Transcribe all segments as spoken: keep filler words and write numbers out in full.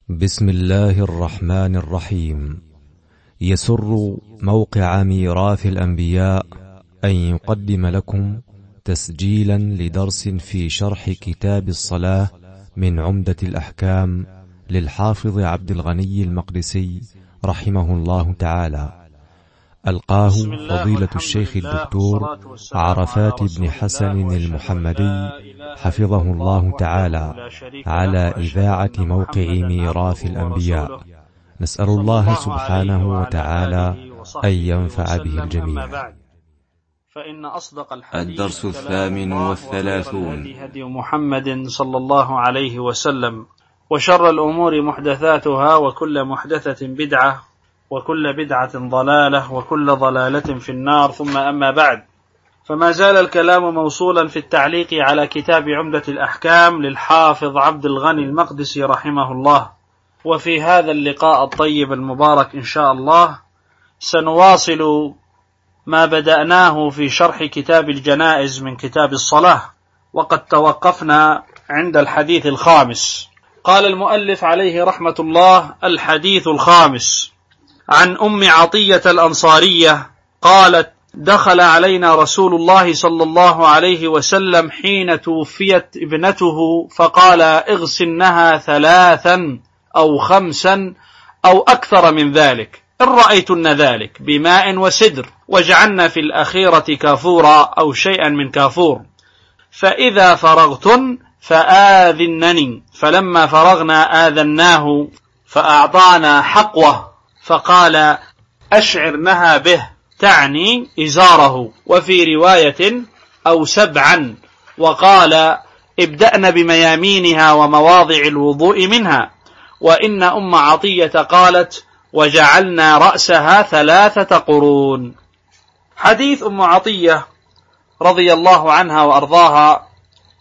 بسم الله الرحمن الرحيم. يسر موقع ميراث الأنبياء أن يقدم لكم تسجيلا لدرس في شرح كتاب الصلاة من عمدة الأحكام للحافظ عبد الغني المقدسي رحمه الله تعالى. ألقاه فضيلة الشيخ الدكتور عرفات بن حسن المحمدي حفظه الله تعالى على إذاعة موقع ميراث الأنبياء. نسأل الله سبحانه وتعالى أن ينفع به الجميع. فإن أصدق الحديث الدرس الثامن والثلاثون. هدي محمد صلى الله عليه وسلم، وشر الأمور محدثاتها، وكل محدثة بدعة، وكل بدعة ضلالة، وكل ضلالة في النار. ثم أما بعد، فما زال الكلام موصولا في التعليق على كتاب عمدة الأحكام للحافظ عبد الغني المقدسي رحمه الله. وفي هذا اللقاء الطيب المبارك إن شاء الله سنواصل ما بدأناه في شرح كتاب الجنائز من كتاب الصلاة، وقد توقفنا عند الحديث الخامس. قال المؤلف عليه رحمة الله: الحديث الخامس عن أم عطية الأنصارية قالت: دخل علينا رسول الله صلى الله عليه وسلم حين توفيت ابنته فقال: اغسلنها ثلاثا أو خمسا أو أكثر من ذلك إن رأيتن ذلك بماء وسدر، واجعلن في الأخيرة كافورا أو شيئا من كافور، فإذا فرغتن فآذنني. فلما فرغنا آذناه فأعطانا حقوة، فقال: أشعرنها به، تعني إزاره، وفي رواية أو سبعا، وقال: ابدأن بميامينها ومواضع الوضوء منها. وإن أم عطية قالت: وجعلنا رأسها ثلاثة قرون. حديث أم عطية رضي الله عنها وأرضاها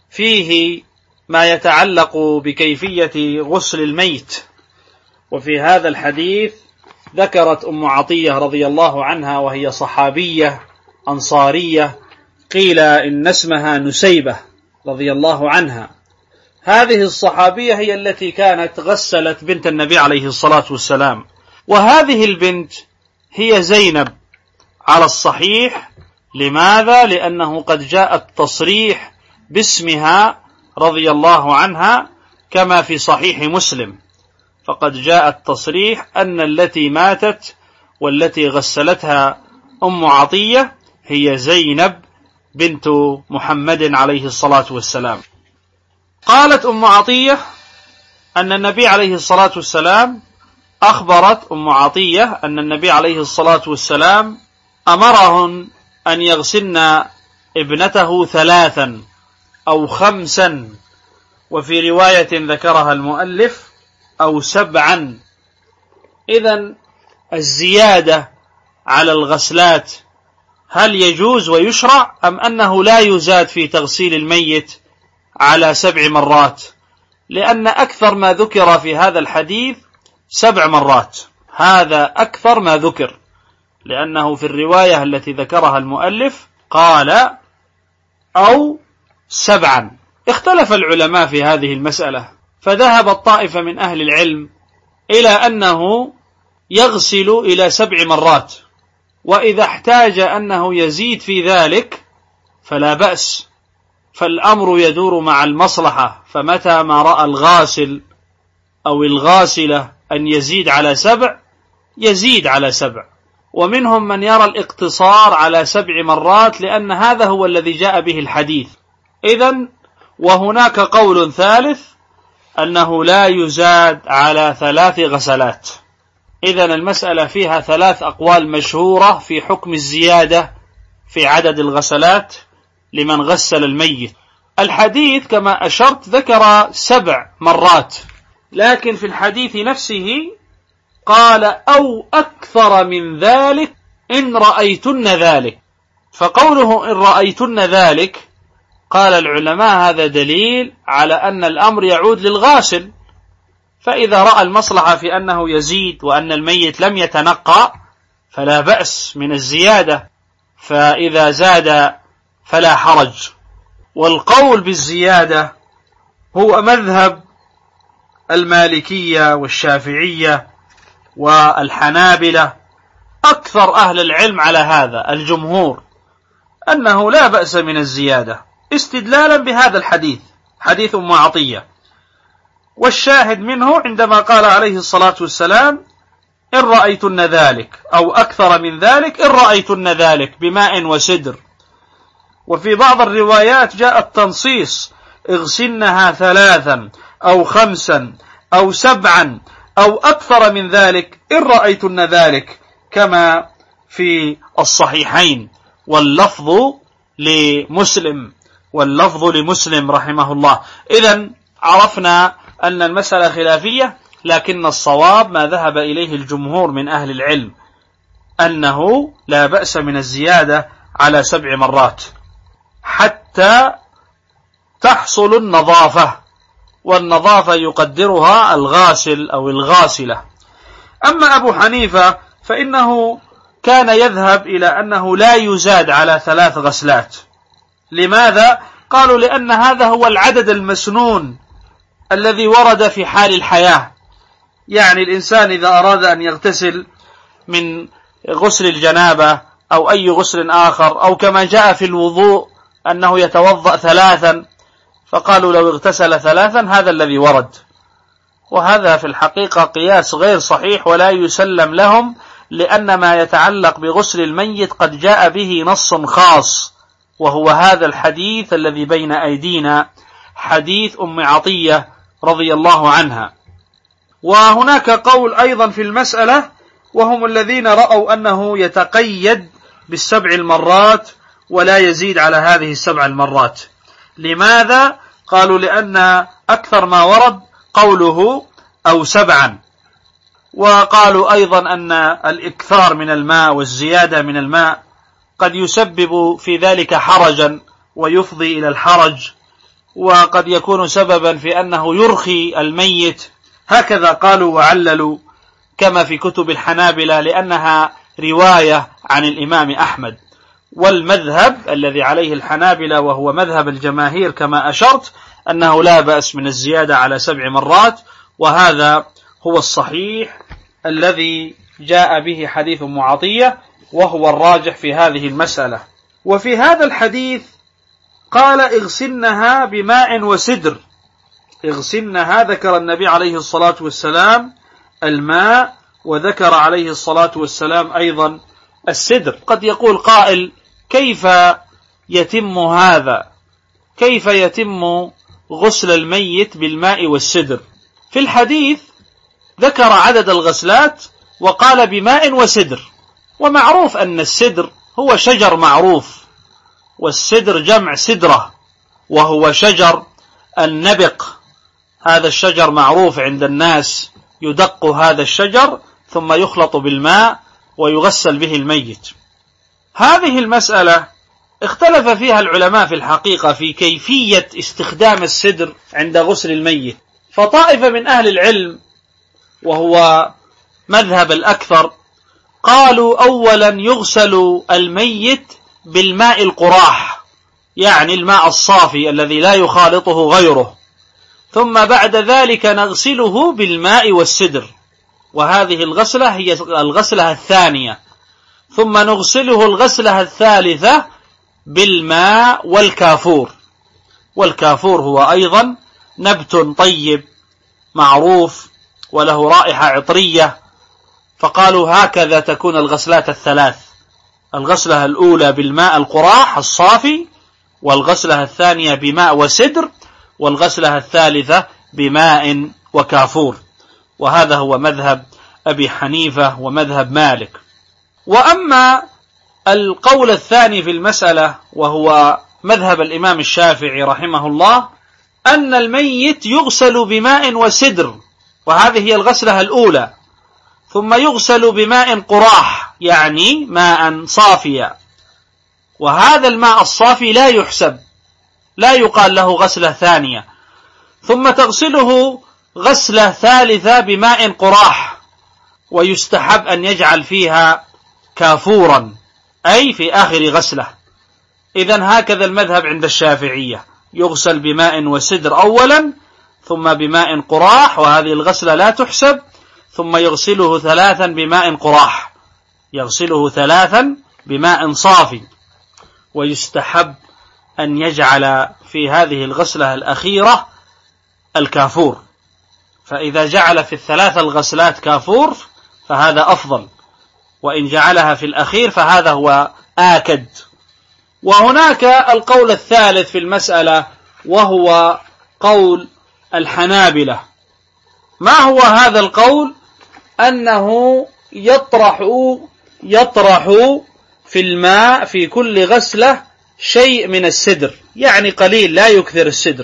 فيه ما يتعلق بكيفية غسل الميت. وفي هذا الحديث ذكرت أم عطية رضي الله عنها، وهي صحابية أنصارية، قيل إن اسمها نسيبة رضي الله عنها. هذه الصحابية هي التي كانت غسلت بنت النبي عليه الصلاة والسلام، وهذه البنت هي زينب على الصحيح. لماذا؟ لأنه قد جاء التصريح باسمها رضي الله عنها كما في صحيح مسلم، فقد جاء التصريح أن التي ماتت والتي غسلتها أم عطية هي زينب بنت محمد عليه الصلاة والسلام. قالت أم عطية أن النبي عليه الصلاة والسلام أخبرت أم عطية أن النبي عليه الصلاة والسلام أمرهن أن يغسلن ابنته ثلاثا أو خمسا، وفي رواية ذكرها المؤلف أو سبعا. إذن الزيادة على الغسلات هل يجوز ويشرع، أم أنه لا يزاد في تغسيل الميت على سبع مرات؟ لأن أكثر ما ذكر في هذا الحديث سبع مرات، هذا أكثر ما ذكر، لأنه في الرواية التي ذكرها المؤلف قال أو سبعا. اختلف العلماء في هذه المسألة، فذهب الطائفة من أهل العلم إلى أنه يغسل إلى سبع مرات، وإذا احتاج أنه يزيد في ذلك فلا بأس، فالأمر يدور مع المصلحة. فمتى ما رأى الغاسل أو الغاسلة أن يزيد على سبع يزيد على سبع. ومنهم من يرى الاقتصار على سبع مرات، لأن هذا هو الذي جاء به الحديث. إذن وهناك قول ثالث أنه لا يزاد على ثلاث غسلات. إذن المسألة فيها ثلاث أقوال مشهورة في حكم الزيادة في عدد الغسلات لمن غسل الميت. الحديث كما أشرت ذكر سبع مرات، لكن في الحديث نفسه قال أو أكثر من ذلك إن رأيتن ذلك. فقوله إن رأيتن ذلك، قال العلماء هذا دليل على أن الأمر يعود للغاسل، فإذا رأى المصلحة في أنه يزيد وأن الميت لم يتنقى فلا بأس من الزيادة، فإذا زاد فلا حرج. والقول بالزيادة هو مذهب المالكية والشافعية والحنابلة أكثر أهل العلم على هذا، الجمهور، أنه لا بأس من الزيادة استدلالا بهذا الحديث، حديث أم عطية. والشاهد منه عندما قال عليه الصلاة والسلام: إن رأيتن ذلك أو أكثر من ذلك، إن رأيتن ذلك بماء وسدر. وفي بعض الروايات جاء التنصيص: اغسلنها ثلاثا أو خمسا أو سبعا أو أكثر من ذلك إن رأيتن ذلك، كما في الصحيحين. واللفظ لمسلم واللفظ لمسلم رحمه الله. إذن عرفنا أن المسألة خلافية، لكن الصواب ما ذهب إليه الجمهور من أهل العلم، أنه لا بأس من الزيادة على سبع مرات حتى تحصل النظافة، والنظافة يقدرها الغاسل أو الغاسلة. أما أبو حنيفة فإنه كان يذهب إلى أنه لا يزاد على ثلاث غسلات. لماذا؟ قالوا: لأن هذا هو العدد المسنون الذي ورد في حال الحياة. يعني الإنسان إذا أراد أن يغتسل من غسل الجنابة أو أي غسل آخر، أو كما جاء في الوضوء أنه يتوضأ ثلاثا، فقالوا لو اغتسل ثلاثا هذا الذي ورد. وهذا في الحقيقة قياس غير صحيح ولا يسلم لهم، لأن ما يتعلق بغسل الميت قد جاء به نص خاص، وهو هذا الحديث الذي بين أيدينا، حديث أم عطية رضي الله عنها. وهناك قول أيضا في المسألة، وهم الذين رأوا أنه يتقيد بالسبع المرات ولا يزيد على هذه السبع المرات. لماذا؟ قالوا: لأن أكثر ما ورد قوله أو سبعا. وقالوا أيضا أن الإكثار من الماء والزيادة من الماء قد يسبب في ذلك حرجا ويفضي إلى الحرج، وقد يكون سببا في أنه يرخي الميت. هكذا قالوا وعللوا، كما في كتب الحنابلة، لأنها رواية عن الإمام أحمد. والمذهب الذي عليه الحنابلة وهو مذهب الجماهير كما أشرت، أنه لا بأس من الزيادة على سبع مرات، وهذا هو الصحيح الذي جاء به حديث أم عطية، وهو الراجح في هذه المسألة. وفي هذا الحديث قال: اغسلنها بماء وسدر. اغسلنها، ذكر النبي عليه الصلاة والسلام الماء، وذكر عليه الصلاة والسلام أيضا السدر. قد يقول قائل: كيف يتم هذا؟ كيف يتم غسل الميت بالماء والسدر؟ في الحديث ذكر عدد الغسلات وقال بماء وسدر، ومعروف أن السدر هو شجر معروف، والسدر جمع سدرة، وهو شجر النبق. هذا الشجر معروف عند الناس، يدق هذا الشجر ثم يخلط بالماء ويغسل به الميت. هذه المسألة اختلف فيها العلماء في الحقيقة في كيفية استخدام السدر عند غسل الميت. فطائفة من أهل العلم، وهو مذهب الأكثر، قالوا: أولا يغسل الميت بالماء القراح، يعني الماء الصافي الذي لا يخالطه غيره، ثم بعد ذلك نغسله بالماء والسدر، وهذه الغسلة هي الغسلة الثانية، ثم نغسله الغسلة الثالثة بالماء والكافور. والكافور هو أيضا نبت طيب معروف وله رائحة عطرية، فقالوا هكذا تكون الغسلات الثلاث: الغسلة الأولى بالماء القراح الصافي، والغسلة الثانية بماء وسدر، والغسلة الثالثة بماء وكافور. وهذا هو مذهب أبي حنيفة ومذهب مالك. وأما القول الثاني في المسألة، وهو مذهب الإمام الشافعي رحمه الله، أن الميت يغسل بماء وسدر، وهذه هي الغسلة الأولى، ثم يغسل بماء قراح، يعني ماء صافيا، وهذا الماء الصافي لا يحسب، لا يقال له غسلة ثانية، ثم تغسله غسلة ثالثة بماء قراح، ويستحب أن يجعل فيها كافورا، أي في آخر غسلة. إذن هكذا المذهب عند الشافعية، يغسل بماء وسدر أولا، ثم بماء قراح، وهذه الغسلة لا تحسب، ثم يغسله ثلاثا بماء قراح، يغسله ثلاثا بماء صافي. ويستحب أن يجعل في هذه الغسلة الأخيرة الكافور، فإذا جعل في الثلاث الغسلات كافور فهذا أفضل، وإن جعلها في الأخير فهذا هو آكد. وهناك القول الثالث في المسألة وهو قول الحنابلة. ما هو هذا القول؟ أنه يطرح يطرح في الماء في كل غسلة شيء من السدر، يعني قليل، لا يكثر السدر،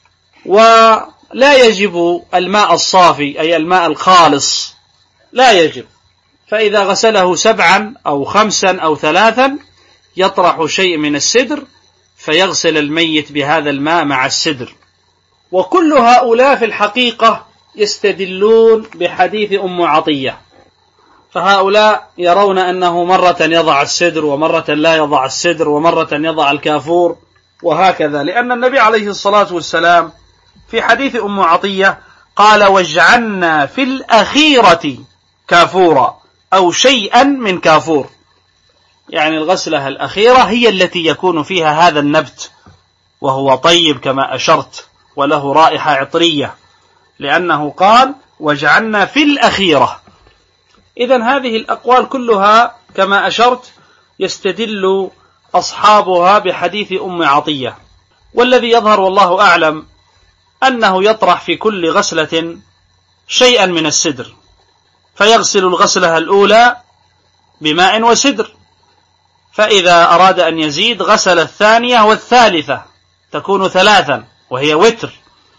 ولا يجب الماء الصافي أي الماء الخالص، لا يجب. فإذا غسله سبعا أو خمسا أو ثلاثا يطرح شيء من السدر فيغسل الميت بهذا الماء مع السدر. وكل هؤلاء في الحقيقة يستدلون بحديث أم عطية، فهؤلاء يرون أنه مرة يضع السدر ومرة لا يضع السدر ومرة يضع الكافور وهكذا، لأن النبي عليه الصلاة والسلام في حديث أم عطية قال: واجعلنا في الأخيرة كافورا أو شيئا من كافور، يعني الغسلة الأخيرة هي التي يكون فيها هذا النبت، وهو طيب كما أشرت وله رائحة عطرية، لأنه قال: واجعلنا في الأخيرة. إذن هذه الأقوال كلها كما أشرت يستدل أصحابها بحديث أم عطية، والذي يظهر والله أعلم أنه يطرح في كل غسلة شيئا من السدر، فيغسل الغسلة الأولى بماء وسدر، فإذا أراد أن يزيد غسل الثانية والثالثة تكون ثلاثا وهي وتر،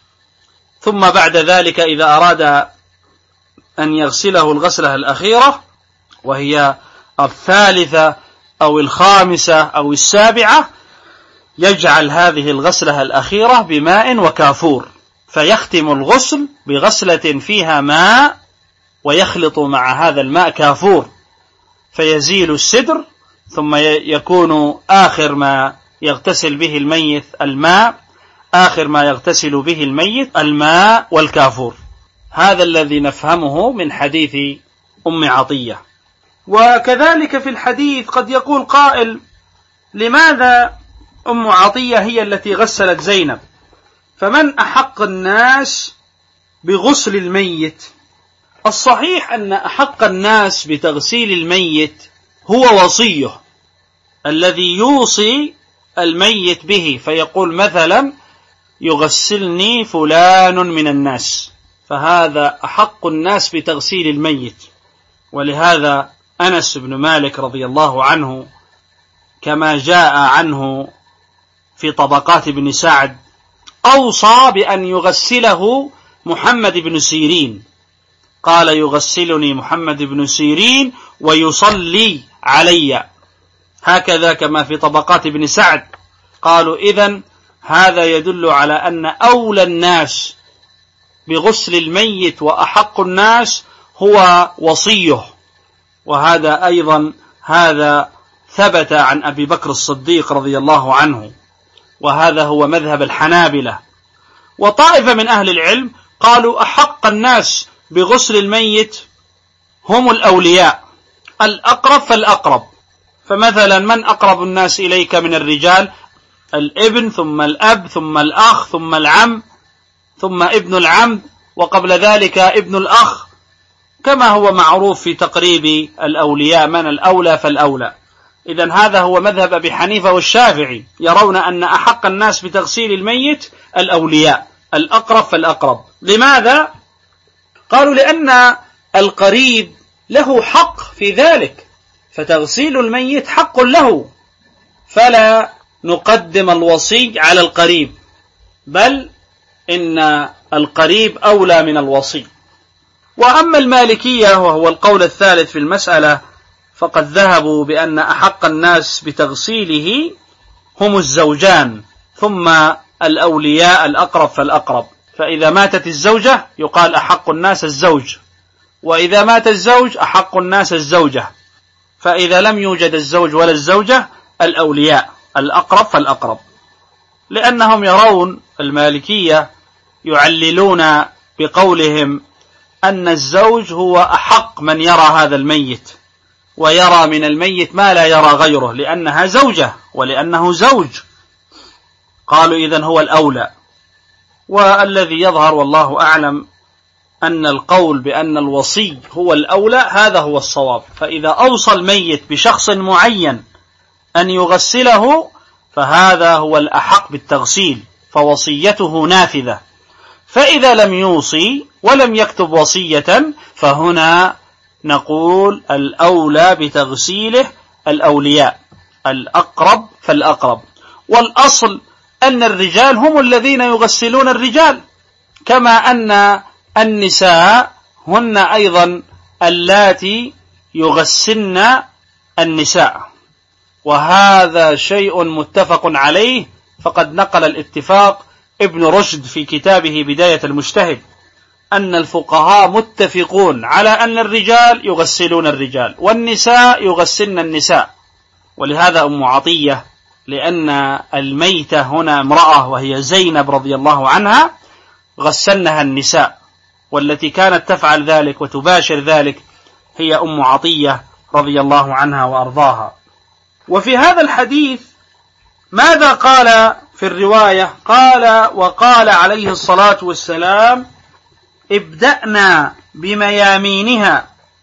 ثم بعد ذلك إذا أراد أن يغسله الغسلة الأخيرة وهي الثالثة أو الخامسة أو السابعة يجعل هذه الغسلة الأخيرة بماء وكافور، فيختم الغسل بغسلة فيها ماء ويخلط مع هذا الماء كافور، فيزيل السدر، ثم يكون آخر ما يغتسل به الميت الماء، آخر ما يغتسل به الميت الماء والكافور. هذا الذي نفهمه من حديث أم عطية. وكذلك في الحديث قد يقول قائل: لماذا أم عطية هي التي غسلت زينب؟ فمن أحق الناس بغسل الميت؟ الصحيح أن أحق الناس بتغسيل الميت هو وصيه الذي يوصي الميت به، فيقول مثلا: يغسلني فلان من الناس، فهذا أحق الناس بتغسيل الميت. ولهذا أنس بن مالك رضي الله عنه كما جاء عنه في طبقات ابن سعد أوصى بأن يغسله محمد بن سيرين، قال: يغسلني محمد بن سيرين ويصلي علي، هكذا كما في طبقات ابن سعد. قالوا: إذن هذا يدل على أن أولى الناس بغسل الميت وأحق الناس هو وصيه. وهذا أيضا هذا ثبت عن أبي بكر الصديق رضي الله عنه، وهذا هو مذهب الحنابلة. وطائفة من أهل العلم قالوا: أحق الناس بغسل الميت هم الأولياء، الأقرب فالأقرب. فمثلا من أقرب الناس إليك من الرجال؟ الابن، ثم الأب، ثم الأخ، ثم العم، ثم ابن العم، وقبل ذلك ابن الأخ، كما هو معروف في تقريب الأولياء من الأولى فالأولى. إذن هذا هو مذهب أبي حنيفة والشافعي، يرون أن أحق الناس بتغسيل الميت الأولياء، الأقرب فالأقرب. لماذا؟ قالوا: لأن القريب له حق في ذلك، فتغسيل الميت حق له، فلا نقدم الوصي على القريب، بل إن القريب أولى من الوصي. وأما المالكية وهو القول الثالث في المسألة فقد ذهبوا بأن أحق الناس بتغسيله هم الزوجان، ثم الأولياء الأقرب فالأقرب. فإذا ماتت الزوجة يقال أحق الناس الزوج، وإذا مات الزوج أحق الناس الزوجة، فإذا لم يوجد الزوج ولا الزوجة الأولياء الأقرب فالأقرب، لأنهم يرون المالكية يعللون بقولهم أن الزوج هو أحق من يرى هذا الميت، ويرى من الميت ما لا يرى غيره، لأنها زوجة ولأنه زوج. قالوا إذن هو الأولى. والذي يظهر والله أعلم أن القول بأن الوصي هو الأولى هذا هو الصواب. فإذا أوصى الميت بشخص معين أن يغسله فهذا هو الأحق بالتغسيل، فوصيته نافذة. فإذا لم يوصي ولم يكتب وصية فهنا نقول الأولى بتغسيله الأولياء، الأقرب فالأقرب. والأصل أن الرجال هم الذين يغسلون الرجال، كما أن النساء هن أيضا اللاتي يغسلن النساء، وهذا شيء متفق عليه. فقد نقل الاتفاق ابن رشد في كتابه بداية المجتهد أن الفقهاء متفقون على أن الرجال يغسلون الرجال والنساء يغسلن النساء. ولهذا أم عطية، لأن الميتة هنا امرأة وهي زينب رضي الله عنها، غسلنها النساء، والتي كانت تفعل ذلك وتباشر ذلك هي أم عطية رضي الله عنها وأرضاها. وفي هذا الحديث ماذا قال في الرواية؟ قال: وقال عليه الصلاة والسلام: ابدأنا بميامينها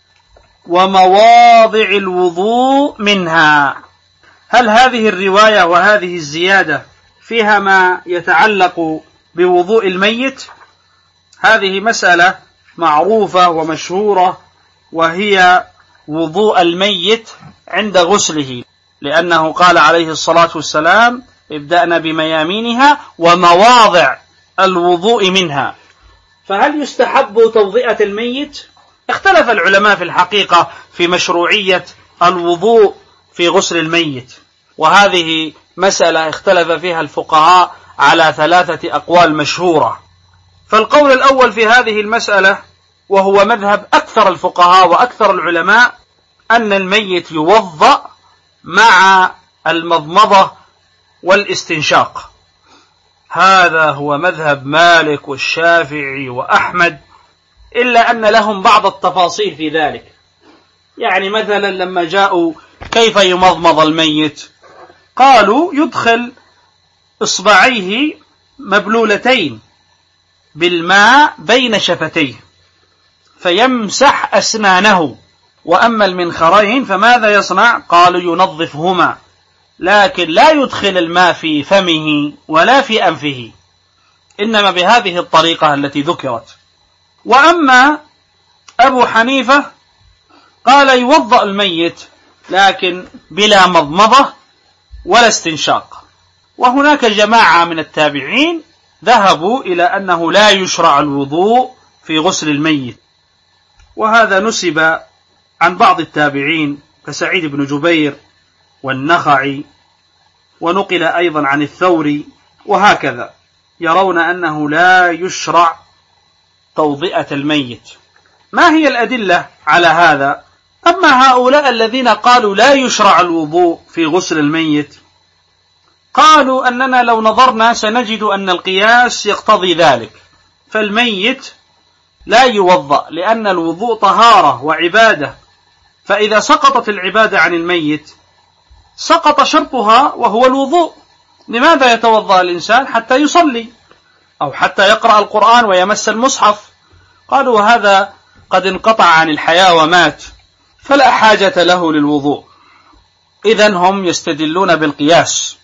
ومواضع الوضوء منها. هل هذه الرواية وهذه الزيادة فيها ما يتعلق بوضوء الميت؟ هذه مسألة معروفة ومشهورة، وهي وضوء الميت عند غسله، لأنه قال عليه الصلاة والسلام: ابدأنا بميامينها ومواضع الوضوء منها. فهل يستحب توضئة الميت؟ اختلف العلماء في الحقيقة في مشروعية الوضوء في غسل الميت، وهذه مسألة اختلف فيها الفقهاء على ثلاثة أقوال مشهورة. فالقول الأول في هذه المسألة، وهو مذهب أكثر الفقهاء وأكثر العلماء، أن الميت يوضأ مع المضمضة والاستنشاق. هذا هو مذهب مالك والشافعي وأحمد، إلا أن لهم بعض التفاصيل في ذلك. يعني مثلا لما جاءوا كيف يمضمض الميت، قالوا يدخل إصبعيه مبلولتين بالماء بين شفتيه فيمسح أسنانه، وأما المنخرين فماذا يصنع؟ قالوا ينظفهما، لكن لا يدخل الماء في فمه ولا في أنفه، إنما بهذه الطريقة التي ذكرت. وأما أبو حنيفة قال يوضأ الميت لكن بلا مضمضة ولا استنشاق. وهناك جماعة من التابعين ذهبوا إلى أنه لا يشرع الوضوء في غسل الميت، وهذا نسب عن بعض التابعين كسعيد بن جبير والنخعي، ونقل أيضا عن الثوري، وهكذا يرون أنه لا يشرع توضئة الميت. ما هي الأدلة على هذا؟ أما هؤلاء الذين قالوا لا يشرع الوضوء في غسل الميت، قالوا أننا لو نظرنا سنجد أن القياس يقتضي ذلك، فالميت لا يوضأ لأن الوضوء طهارة وعبادة، فإذا سقطت العبادة عن الميت سقط شرطها وهو الوضوء. لماذا يتوضأ الإنسان؟ حتى يصلي أو حتى يقرأ القرآن ويمس المصحف. قالوا هذا قد انقطع عن الحياة ومات، فلا حاجة له للوضوء. إذن هم يستدلون بالقياس،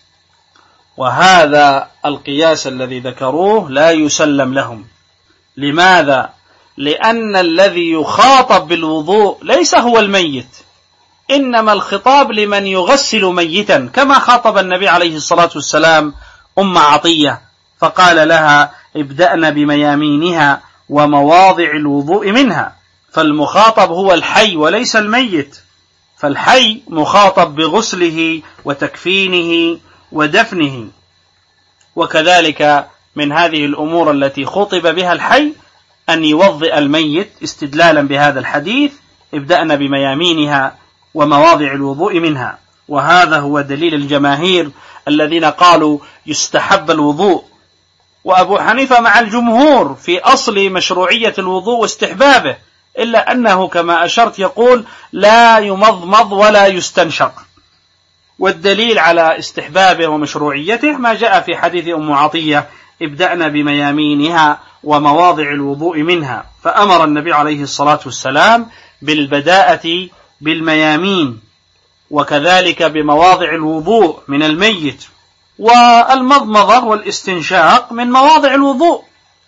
وهذا القياس الذي ذكروه لا يسلم لهم. لماذا؟ لأن الذي يخاطب بالوضوء ليس هو الميت، إنما الخطاب لمن يغسل ميتا، كما خاطب النبي عليه الصلاة والسلام أم عطية فقال لها ابدأنا بميامينها ومواضع الوضوء منها. فالمخاطب هو الحي وليس الميت، فالحي مخاطب بغسله وتكفينه ودفنه. وكذلك من هذه الأمور التي خطب بها الحي أن يوضئ الميت استدلالا بهذا الحديث ابدأنا بميامينها ومواضع الوضوء منها. وهذا هو دليل الجماهير الذين قالوا يستحب الوضوء وأبو حنيفة مع الجمهور في أصل مشروعية الوضوء واستحبابه، إلا أنه كما أشرت يقول لا يمضمض ولا يستنشق. والدليل على استحبابه ومشروعيته ما جاء في حديث أم عطية: ابدأنا بميامينها ومواضع الوضوء منها، فأمر النبي عليه الصلاة والسلام بالبداءة بالميامين، وكذلك بمواضع الوضوء من الميت. والمضمضة والاستنشاق من مواضع الوضوء،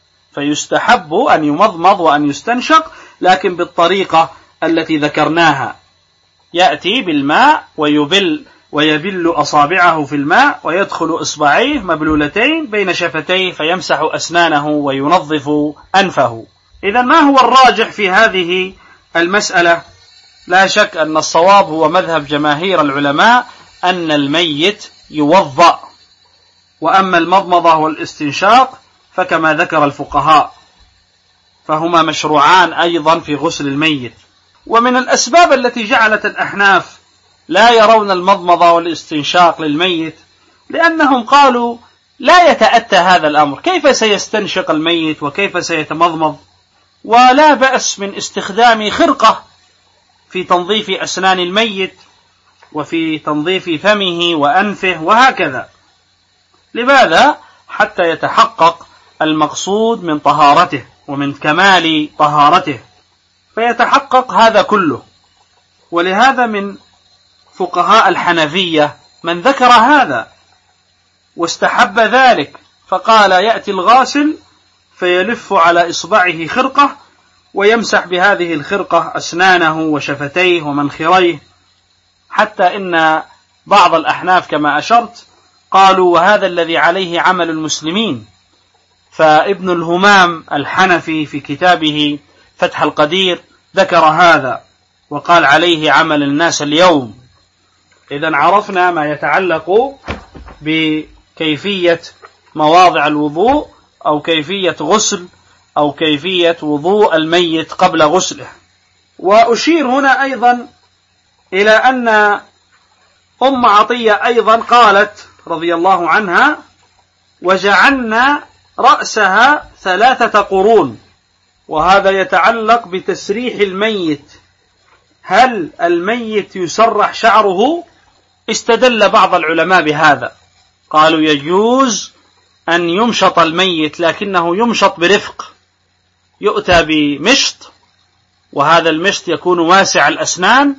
فيستحب أن يمضمض وأن يستنشق، لكن بالطريقة التي ذكرناها: يأتي بالماء ويبل ويبل أصابعه في الماء ويدخل إصبعيه مبلولتين بين شفتيه فيمسح أسنانه وينظف أنفه. إذا ما هو الراجح في هذه المسألة؟ لا شك أن الصواب هو مذهب جماهير العلماء أن الميت يوضأ، وأما المضمضة والاستنشاق فكما ذكر الفقهاء فهما مشروعان أيضا في غسل الميت. ومن الأسباب التي جعلت الأحناف لا يرون المضمضة والاستنشاق للميت لأنهم قالوا لا يتأتى هذا الأمر، كيف سيستنشق الميت وكيف سيتمضمض؟ ولا بأس من استخدام خرقة في تنظيف أسنان الميت وفي تنظيف فمه وأنفه وهكذا. لماذا؟ حتى يتحقق المقصود من طهارته ومن كمال طهارته، فيتحقق هذا كله. ولهذا من فقهاء الحنفية من ذكر هذا واستحب ذلك، فقال يأتي الغاسل فيلف على إصبعه خرقة ويمسح بهذه الخرقة أسنانه وشفتيه ومنخريه، حتى إن بعض الأحناف كما أشرت قالوا وهذا الذي عليه عمل المسلمين. فابن الهمام الحنفي في كتابه فتح القدير ذكر هذا وقال عليه عمل الناس اليوم. إذن عرفنا ما يتعلق بكيفية مواضع الوضوء أو كيفية غسل أو كيفية وضوء الميت قبل غسله. وأشير هنا أيضا إلى أن أم عطية أيضا قالت رضي الله عنها: وجعلنا رأسها ثلاثة قرون. وهذا يتعلق بتسريح الميت. هل الميت يسرح شعره؟ استدل بعض العلماء بهذا، قالوا يجوز أن يمشط الميت، لكنه يمشط برفق، يؤتى بمشط، وهذا المشط يكون واسع الأسنان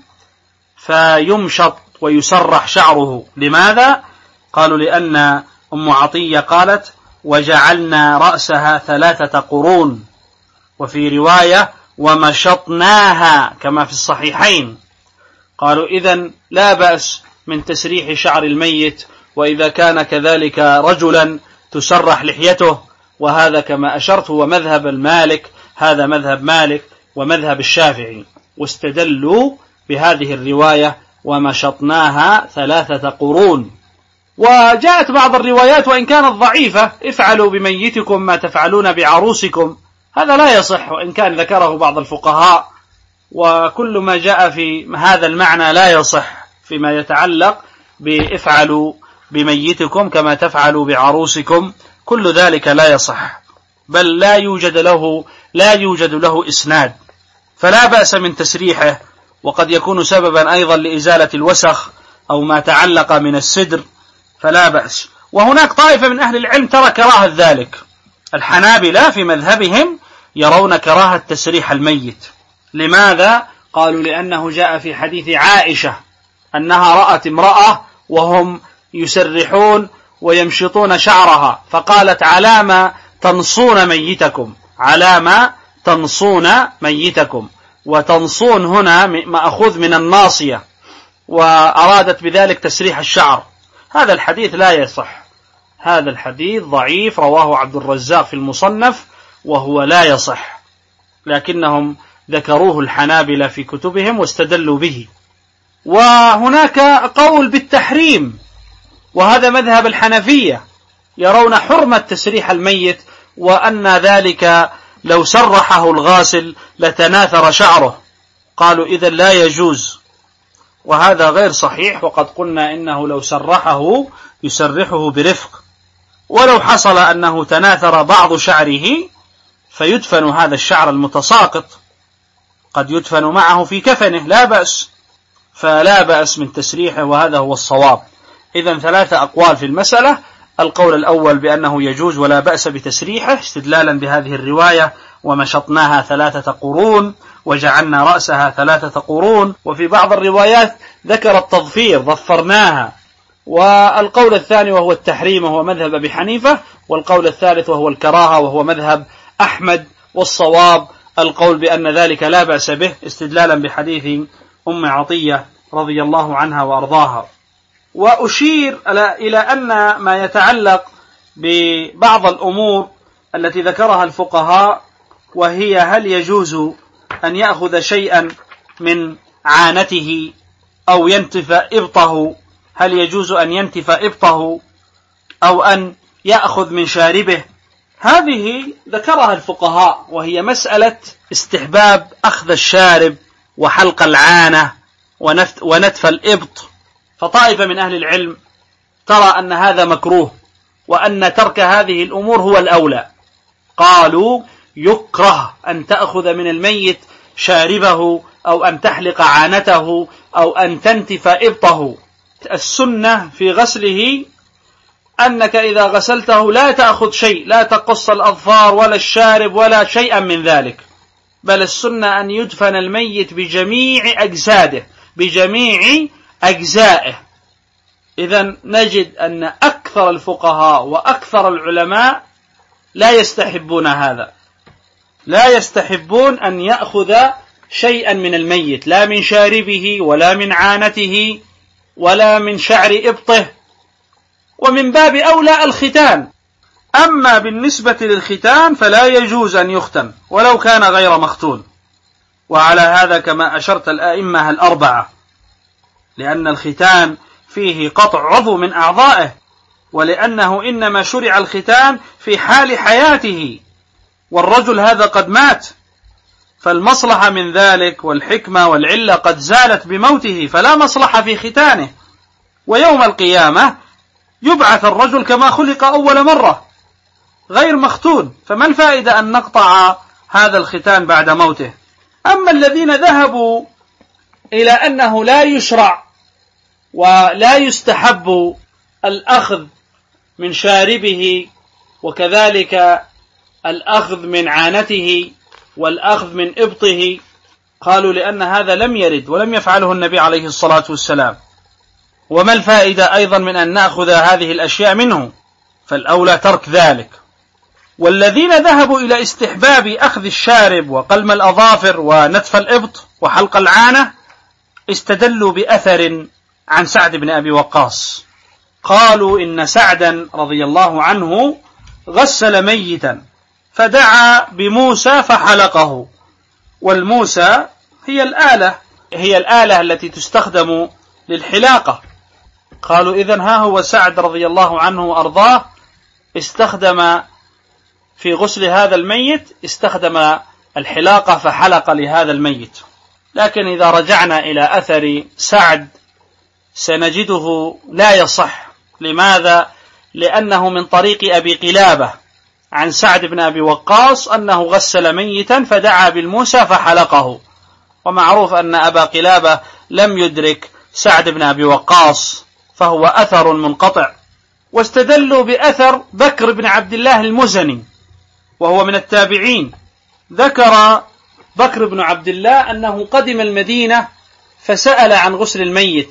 فيمشط ويسرح شعره. لماذا؟ قالوا لأن أم عطية قالت وجعلنا رأسها ثلاثة قرون، وفي رواية ومشطناها كما في الصحيحين. قالوا إذن لا بأس من تسريح شعر الميت، وإذا كان كذلك رجلا تسرح لحيته، وهذا كما أشرت هو مذهب المالك، هذا مذهب مالك ومذهب الشافعي، واستدلوا بهذه الرواية ومشطناها ثلاثة قرون. وجاءت بعض الروايات وإن كانت ضعيفة: افعلوا بميتكم ما تفعلون بعروسكم. هذا لا يصح، وإن كان ذكره بعض الفقهاء، وكل ما جاء في هذا المعنى لا يصح فيما يتعلق بافعلوا بميتكم كما تفعلوا بعروسكم، كل ذلك لا يصح، بل لا يوجد له لا يوجد له إسناد، فلا بأس من تسريحه، وقد يكون سببا أيضا لإزالة الوسخ أو ما تعلق من السدر، فلا بأس. وهناك طائفة من أهل العلم ترى كراهة ذلك. الحنابلة في مذهبهم يرون كراهة تسريح الميت. لماذا؟ قالوا لأنه جاء في حديث عائشة أنها رأت امرأة وهم يسرحون ويمشطون شعرها، فقالت علامة تنصون ميتكم، علامة تنصون ميتكم. وتنصون هنا مأخوذ من الناصية، وأرادت بذلك تسريح الشعر. هذا الحديث لا يصح، هذا الحديث ضعيف، رواه عبد الرزاق في المصنف وهو لا يصح، لكنهم ذكروه الحنابلة في كتبهم واستدلوا به. وهناك قول بالتحريم، وهذا مذهب الحنفية، يرون حرمة تسريح الميت، وأن ذلك لو سرحه الغاسل لتناثر شعره. قالوا إذن لا يجوز، وهذا غير صحيح، وقد قلنا إنه لو سرحه يسرحه برفق، ولو حصل أنه تناثر بعض شعره فيدفن هذا الشعر المتساقط، قد يدفن معه في كفنه لا بأس، فلا بأس من تسريحه، وهذا هو الصواب. إذن ثلاثة أقوال في المسألة. القول الأول بأنه يجوز ولا بأس بتسريحه استدلالا بهذه الرواية: ومشطناها ثلاثة قرون وجعلنا رأسها ثلاثة قرون. وفي بعض الروايات ذكر التظفير: ظفرناها. والقول الثاني وهو التحريم وهو مذهب أبي حنيفة، والقول الثالث وهو الكراهة وهو مذهب أحمد. والصواب القول بأن ذلك لا بأس به استدلالا بحديث أم عطية رضي الله عنها وأرضاها. وأشير إلى أن ما يتعلق ببعض الأمور التي ذكرها الفقهاء، وهي هل يجوز أن يأخذ شيئا من عانته أو ينتف إبطه، هل يجوز أن ينتف إبطه أو أن يأخذ من شاربه، هذه ذكرها الفقهاء، وهي مسألة استحباب أخذ الشارب وحلق العانة ونتف الإبط. فطائفة من أهل العلم ترى أن هذا مكروه، وأن ترك هذه الأمور هو الأولى. قالوا يكره أن تأخذ من الميت شاربه أو أن تحلق عانته أو أن تنتف إبطه. السنة في غسله أنك إذا غسلته لا تأخذ شيء، لا تقص الأظفار ولا الشارب ولا شيئا من ذلك، بل السنة أن يدفن الميت بجميع أجساده بجميع أجزائه. إذن نجد أن أكثر الفقهاء وأكثر العلماء لا يستحبون هذا، لا يستحبون أن يأخذ شيئا من الميت، لا من شاربه ولا من عانته ولا من شعر إبطه، ومن باب أولى الختان. أما بالنسبة للختان فلا يجوز أن يختن ولو كان غير مختون، وعلى هذا كما أشرت الآئمة الأربعة، لأن الختان فيه قطع عضو من أعضائه، ولأنه إنما شرع الختان في حال حياته، والرجل هذا قد مات، فالمصلحة من ذلك والحكمة والعلة قد زالت بموته، فلا مصلحة في ختانه. ويوم القيامة يبعث الرجل كما خلق أول مرة غير مختون، فما الفائدة أن نقطع هذا الختان بعد موته؟ أما الذين ذهبوا إلى أنه لا يشرع ولا يستحب الأخذ من شاربه وكذلك الأخذ من عانته والأخذ من إبطه، قالوا لأن هذا لم يرد ولم يفعله النبي عليه الصلاة والسلام، وما الفائدة أيضا من أن نأخذ هذه الأشياء منه؟ فالأولى ترك ذلك. والذين ذهبوا إلى استحباب أخذ الشارب وقلم الأظافر ونتف الإبط وحلق العانة استدلوا بأثر عن سعد بن أبي وقاص. قالوا إن سعدا رضي الله عنه غسل ميتا فدعا بموسى فحلقه، والموسى هي الآلة هي الآلة التي تستخدم للحلاقة. قالوا إذن ها هو سعد رضي الله عنه وأرضاه استخدم في غسل هذا الميت استخدم الحلاقة فحلق لهذا الميت. لكن إذا رجعنا إلى أثر سعد سنجده لا يصح. لماذا؟ لأنه من طريق أبي قلابة عن سعد بن أبي وقاص أنه غسل ميتا فدعا بالموسى فحلقه، ومعروف أن أبا قلابة لم يدرك سعد بن أبي وقاص، فهو أثر منقطع. واستدلوا بأثر بكر بن عبد الله المزني وهو من التابعين. ذكر بكر بن عبد الله أنه قدم المدينة فسأل عن غسل الميت،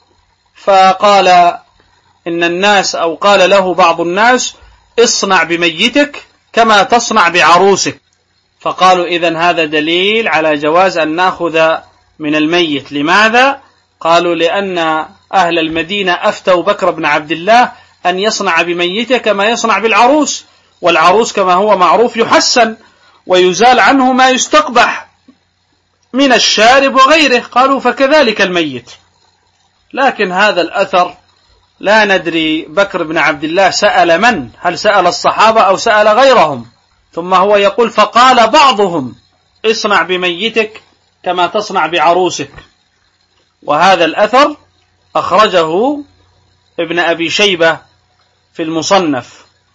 فقال إن الناس أو قال له بعض الناس اصنع بميتك كما تصنع بعروسك. فقالوا إذن هذا دليل على جواز أن نأخذ من الميت. لماذا؟ قالوا لأن أهل المدينة أفتوا بكر بن عبد الله أن يصنع بميته كما يصنع بالعروس، والعروس كما هو معروف يحسن ويزال عنه ما يستقبح من الشارب وغيره. قالوا فكذلك الميت. لكن هذا الأثر لا ندري بكر بن عبد الله سأل من، هل سأل الصحابة أو سأل غيرهم؟ ثم هو يقول فقال بعضهم اصنع بميتك كما تصنع بعروسك. وهذا الأثر أخرجه ابن أبي شيبة في المصنف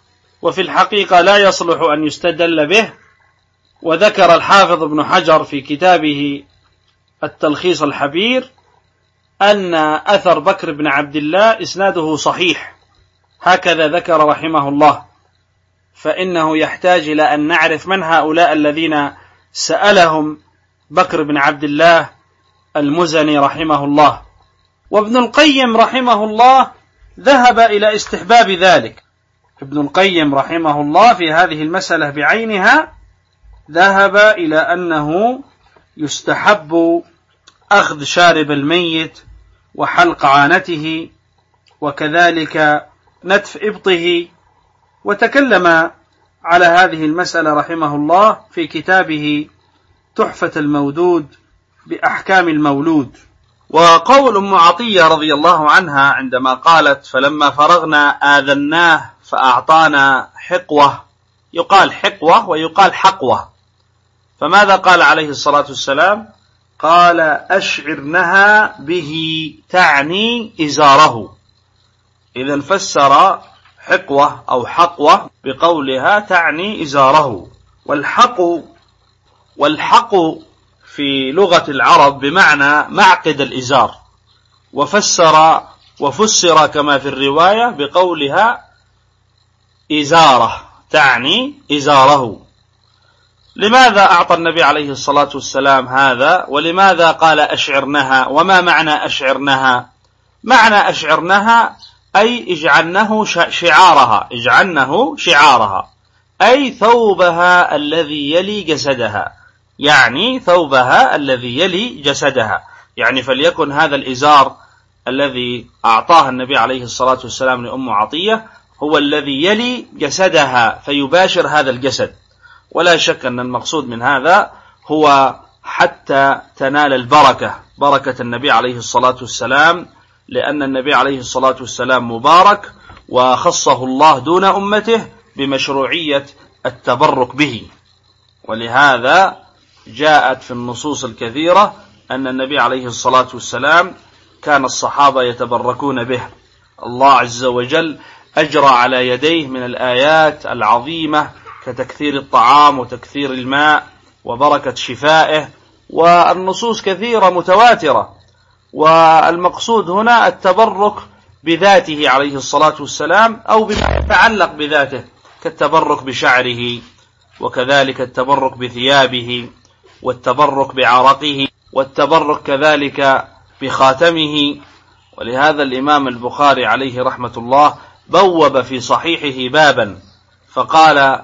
وفي الحقيقة لا يصلح أن يستدل به. وذكر الحافظ ابن حجر في كتابه التلخيص الحبير أن أثر بكر بن عبد الله إسناده صحيح، هكذا ذكر رحمه الله، فإنه يحتاج إلى أن نعرف من هؤلاء الذين سألهم بكر بن عبد الله المزني رحمه الله. وابن القيم رحمه الله ذهب إلى استحباب ذلك. ابن القيم رحمه الله في هذه المسألة بعينها ذهب إلى أنه يستحب أخذ شارب الميت وحلق عانته وكذلك نتف إبطه، وتكلم على هذه المسألة رحمه الله في كتابه تحفة المودود بأحكام المولود. وقول أم عطية رضي الله عنها عندما قالت فلما فرغنا آذناه فأعطانا حقوة، يقال حقوة ويقال حقوة، فماذا قال عليه الصلاة والسلام؟ قال أشعرنها به، تعني إزاره. إذن فسر حقوة أو حقوة بقولها تعني إزاره. والحق والحق في لغة العرب بمعنى معقد الإزار، وفسر وفسر كما في الرواية بقولها إزارة، تعني إزاره. لماذا أعطى النبي عليه الصلاة والسلام هذا؟ ولماذا قال أشعرنها؟ وما معنى أشعرنها؟ معنى أشعرنها أي اجعلنه شعارها، اجعلنه شعارها، أي ثوبها الذي يلي جسدها، يعني ثوبها الذي يلي جسدها، يعني فليكن هذا الإزار الذي أعطاه النبي عليه الصلاة والسلام لأم عطية هو الذي يلي جسدها فيباشر هذا الجسد. ولا شك أن المقصود من هذا هو حتى تنال البركة، بركة النبي عليه الصلاة والسلام، لأن النبي عليه الصلاة والسلام مبارك، وخصه الله دون أمته بمشروعية التبرك به. ولهذا جاءت في النصوص الكثيرة أن النبي عليه الصلاة والسلام كان الصحابة يتبركون به. الله عز وجل أجرى على يديه من الآيات العظيمة كتكثير الطعام وتكثير الماء وبركة شفائه، والنصوص كثيرة متواترة. والمقصود هنا التبرك بذاته عليه الصلاة والسلام أو بما يتعلق بذاته كالتبرك بشعره، وكذلك التبرك بثيابه، والتبرك بعرقه، والتبرك كذلك بخاتمه. ولهذا الإمام البخاري عليه رحمة الله بوب في صحيحه بابا فقال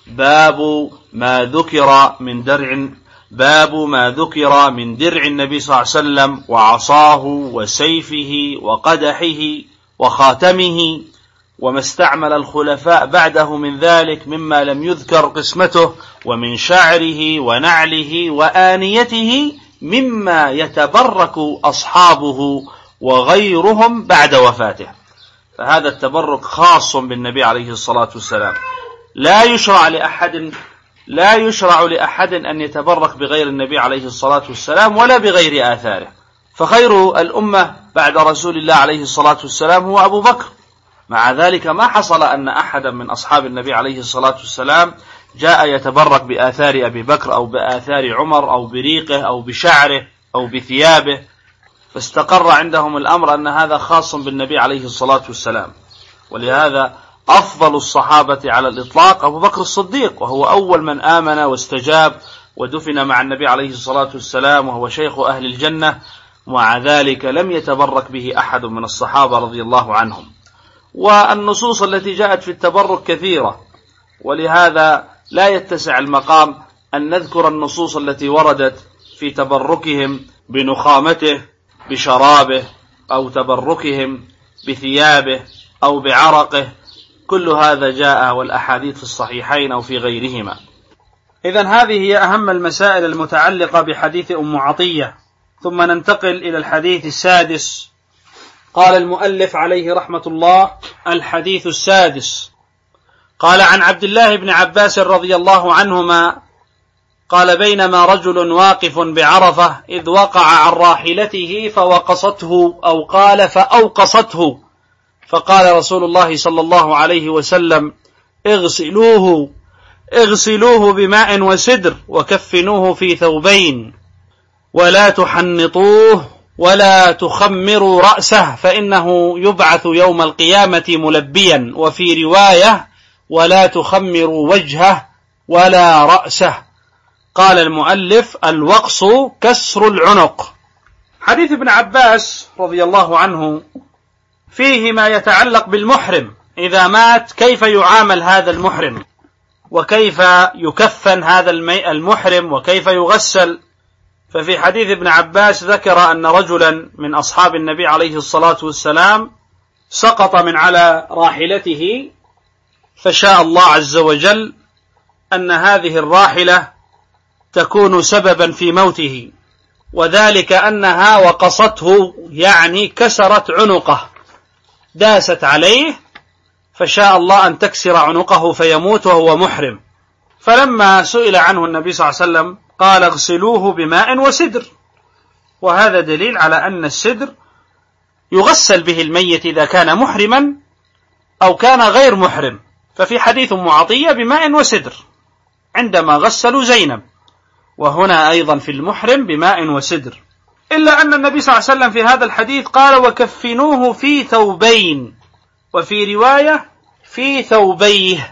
باب ما ذكر من درع باب ما ذكر من درع النبي صلى الله عليه وسلم وعصاه وسيفه وقدحه وخاتمه، وما استعمل الخلفاء بعده من ذلك مما لم يذكر قسمته، ومن شعره ونعله وآنيته مما يتبرك أصحابه وغيرهم بعد وفاته. فهذا التبرك خاص بالنبي عليه الصلاة والسلام، لا يشرع لأحد لا يشرع لأحد أن يتبرك بغير النبي عليه الصلاة والسلام ولا بغير آثاره. فخير الأمة بعد رسول الله عليه الصلاة والسلام هو أبو بكر، مع ذلك ما حصل أن أحدا من أصحاب النبي عليه الصلاة والسلام جاء يتبرك بآثار أبي بكر أو بآثار عمر أو بريقه أو بشعره أو بثيابه، فاستقر عندهم الأمر أن هذا خاص بالنبي عليه الصلاة والسلام. ولهذا أفضل الصحابة على الإطلاق أبو بكر الصديق، وهو أول من آمن واستجاب ودفن مع النبي عليه الصلاة والسلام وهو شيخ أهل الجنة، ومع ذلك لم يتبرك به أحد من الصحابة رضي الله عنهم. والنصوص التي جاءت في التبرك كثيرة، ولهذا لا يتسع المقام أن نذكر النصوص التي وردت في تبركهم بنخامته بشرابه أو تبركهم بثيابه أو بعرقه، كل هذا جاء والأحاديث في الصحيحين أو في غيرهما. إذن هذه هي أهم المسائل المتعلقة بحديث أم عطية. ثم ننتقل إلى الحديث السادس. قال المؤلف عليه رحمة الله: الحديث السادس. قال: عن عبد الله بن عباس رضي الله عنهما قال: بينما رجل واقف بعرفة إذ وقع عن راحلته فوقصته، أو قال فأوقصته، فقال رسول الله صلى الله عليه وسلم: اغسلوه اغسلوه بماء وسدر وكفنوه في ثوبين ولا تحنطوه ولا تخمروا رأسه فإنه يبعث يوم القيامة ملبيا. وفي رواية ولا تخمروا وجهه ولا رأسه. قال المؤلف الوقص كسر العنق. حديث ابن عباس رضي الله عنه فيه ما يتعلق بالمحرم إذا مات، كيف يعامل هذا المحرم، وكيف يكفن هذا المحرم، وكيف يغسل. ففي حديث ابن عباس ذكر أن رجلا من أصحاب النبي عليه الصلاة والسلام سقط من على راحلته، فشاء الله عز وجل أن هذه الراحلة تكون سببا في موته، وذلك أنها وقصته، يعني كسرت عنقه، داست عليه، فشاء الله أن تكسر عنقه فيموت وهو محرم. فلما سئل عنه النبي صلى الله عليه وسلم قال اغسلوه بماء وسدر، وهذا دليل على أن السدر يغسل به الميت إذا كان محرما أو كان غير محرم. ففي حديث أم عطية بماء وسدر عندما غسلوا زينب، وهنا أيضا في المحرم بماء وسدر، إلا أن النبي صلى الله عليه وسلم في هذا الحديث قال وكفنوه في ثوبين، وفي رواية في ثوبيه،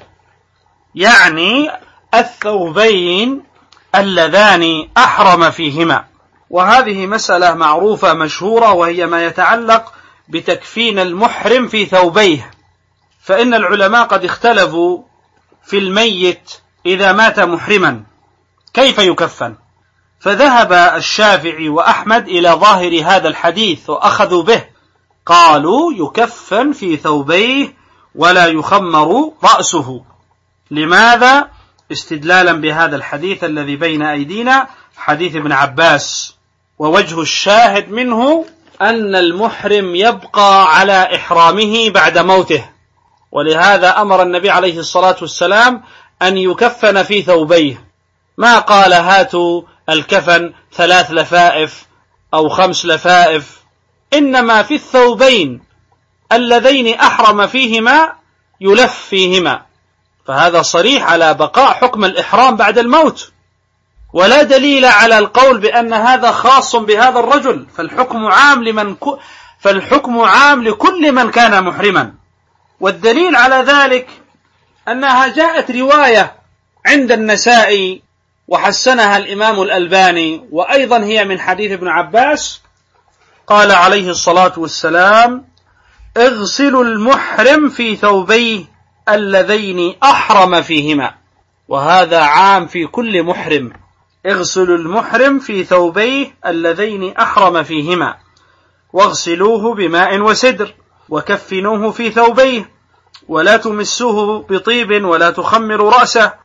يعني الثوبين اللذان أحرم فيهما. وهذه مسألة معروفة مشهورة، وهي ما يتعلق بتكفين المحرم في ثوبيه. فإن العلماء قد اختلفوا في الميت إذا مات محرما كيف يكفن، فذهب الشافعي وأحمد إلى ظاهر هذا الحديث وأخذوا به، قالوا يكفن في ثوبيه ولا يخمر رأسه. لماذا؟ استدلالا بهذا الحديث الذي بين أيدينا، حديث ابن عباس. ووجه الشاهد منه أن المحرم يبقى على إحرامه بعد موته، ولهذا أمر النبي عليه الصلاة والسلام أن يكفن في ثوبيه، ما قال هاتوا الكفن ثلاث لفائف أو خمس لفائف، إنما في الثوبين اللذين أحرم فيهما يلف فيهما. فهذا صريح على بقاء حكم الإحرام بعد الموت، ولا دليل على القول بأن هذا خاص بهذا الرجل، فالحكم عام لمن ك... فالحكم عام لكل من كان محرما. والدليل على ذلك أنها جاءت رواية عند النسائي وحسنها الإمام الألباني، وأيضا هي من حديث ابن عباس، قال عليه الصلاة والسلام اغسلوا المحرم في ثوبيه اللذين أحرم فيهما، وهذا عام في كل محرم. اغسلوا المحرم في ثوبيه اللذين أحرم فيهما واغسلوه بماء وسدر وكفنوه في ثوبيه ولا تمسوه بطيب ولا تخمروا رأسه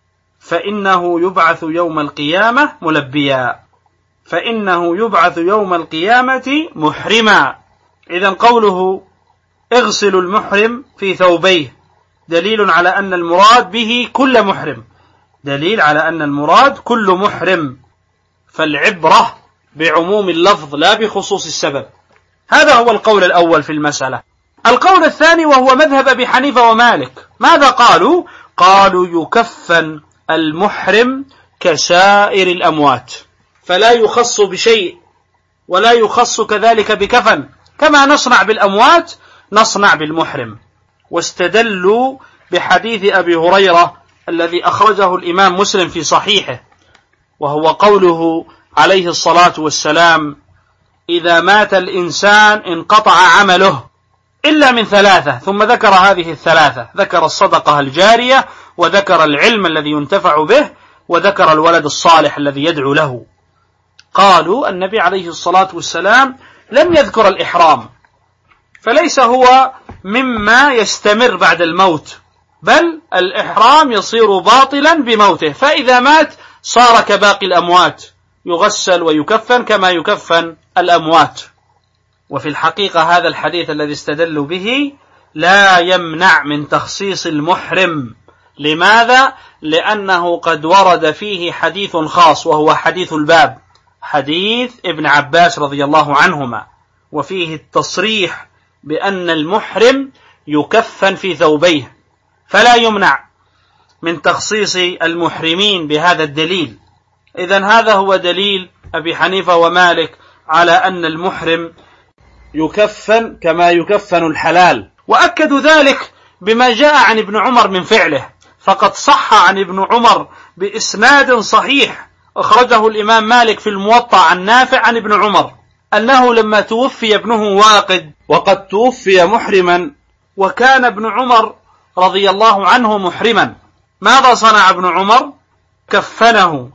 فإنه يبعث يوم القيامة ملبيا، فإنه يبعث يوم القيامة محرما. إذن قوله اغسلوا المحرم في ثوبيه دليل على أن المراد به كل محرم، دليل على أن المراد كل محرم، فالعبرة بعموم اللفظ لا بخصوص السبب. هذا هو القول الأول في المسألة. القول الثاني وهو مذهب أبي حنيفة ومالك، ماذا قالوا؟ قالوا يكفن المحرم كسائر الأموات، فلا يخص بشيء ولا يخص كذلك بكفن، كما نصنع بالأموات نصنع بالمحرم. واستدلوا بحديث أبي هريرة الذي أخرجه الإمام مسلم في صحيحه، وهو قوله عليه الصلاة والسلام إذا مات الإنسان انقطع عمله إلا من ثلاثة، ثم ذكر هذه الثلاثة، ذكر الصدقة الجارية، وذكر العلم الذي ينتفع به، وذكر الولد الصالح الذي يدعو له. قالوا النبي عليه الصلاة والسلام لم يذكر الإحرام، فليس هو مما يستمر بعد الموت، بل الإحرام يصير باطلا بموته، فإذا مات صار كباقي الأموات، يغسل ويكفن كما يكفن الأموات. وفي الحقيقة هذا الحديث الذي استدلوا به لا يمنع من تخصيص المحرم. لماذا؟ لأنه قد ورد فيه حديث خاص، وهو حديث الباب، حديث ابن عباس رضي الله عنهما، وفيه التصريح بأن المحرم يكفن في ثوبيه، فلا يمنع من تخصيص المحرمين بهذا الدليل. إذن هذا هو دليل أبي حنيفة ومالك على أن المحرم يكفن كما يكفن الحلال، وأكدوا ذلك بما جاء عن ابن عمر من فعله، فقد صح عن ابن عمر بإسناد صحيح أخرجه الإمام مالك في الموطأ عن نافع عن ابن عمر أنه لما توفي ابنه واقد وقد توفي محرما وكان ابن عمر رضي الله عنه محرما، ماذا صنع ابن عمر؟ كفنه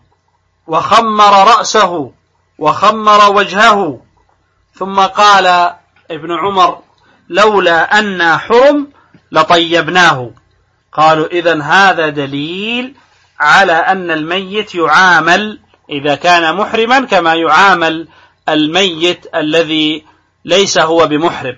وخمر رأسه وخمر وجهه، ثم قال ابن عمر لولا أن حرم لطيبناه. قالوا إذن هذا دليل على أن الميت يعامل إذا كان محرما كما يعامل الميت الذي ليس هو بمحرم،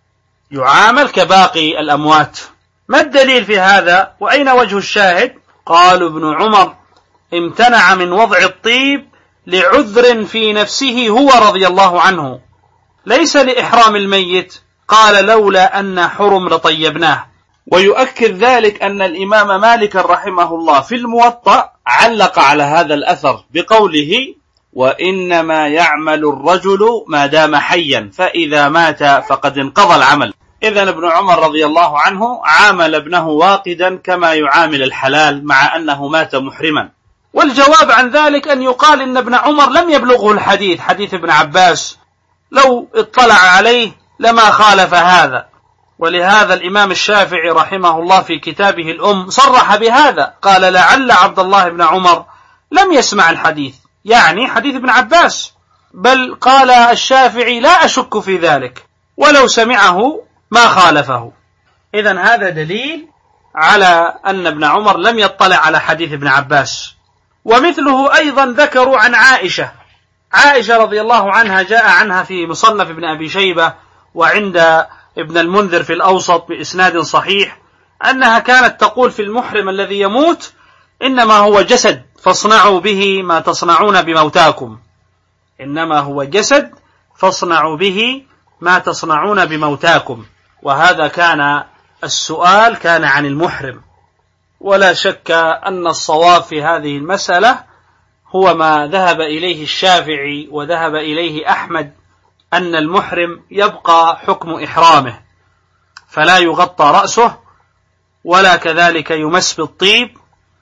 يعامل كباقي الأموات. ما الدليل في هذا وأين وجه الشاهد؟ قالوا ابن عمر امتنع من وضع الطيب لعذر في نفسه هو رضي الله عنه، ليس لإحرام الميت، قال لولا أن حرم لطيبناه. ويؤكد ذلك أن الإمام مالك رحمه الله في الموطأ علق على هذا الأثر بقوله وإنما يعمل الرجل ما دام حيا فإذا مات فقد انقضى العمل. إذن ابن عمر رضي الله عنه عامل ابنه واقدا كما يعامل الحلال مع أنه مات محرما. والجواب عن ذلك أن يقال إن ابن عمر لم يبلغه الحديث، حديث ابن عباس لو اطلع عليه لما خالف هذا. ولهذا الإمام الشافعي رحمه الله في كتابه الأم صرح بهذا، قال لعل عبد الله بن عمر لم يسمع الحديث، يعني حديث ابن عباس، بل قال الشافعي لا أشك في ذلك ولو سمعه ما خالفه. إذن هذا دليل على أن ابن عمر لم يطلع على حديث ابن عباس. ومثله أيضا ذكروا عن عائشة، عائشة رضي الله عنها جاء عنها في مصنف ابن أبي شيبة وعند ابن المنذر في الأوسط بإسناد صحيح أنها كانت تقول في المحرم الذي يموت إنما هو جسد فاصنعوا به ما تصنعون بموتاكم، إنما هو جسد فاصنعوا به ما تصنعون بموتاكم. وهذا كان السؤال كان عن المحرم، ولا شك أن الصواب في هذه المسألة هو ما ذهب إليه الشافعي وذهب إليه أحمد، أن المحرم يبقى حكم إحرامه فلا يغطى رأسه ولا كذلك يمس بالطيب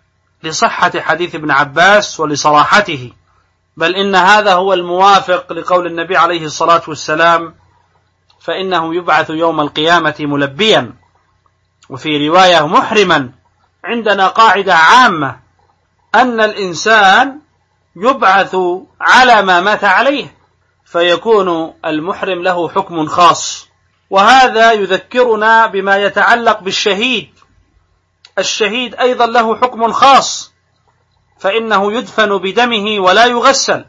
لصحة حديث ابن عباس ولصراحته، بل إن هذا هو الموافق لقول النبي عليه الصلاة والسلام فإنه يبعث يوم القيامة ملبيا، وفي رواية محرما. عندنا قاعدة عامة أن الإنسان يبعث على ما مات عليه، فيكون المحرم له حكم خاص. وهذا يذكرنا بما يتعلق بالشهيد، الشهيد أيضا له حكم خاص، فإنه يدفن بدمه ولا يغسل،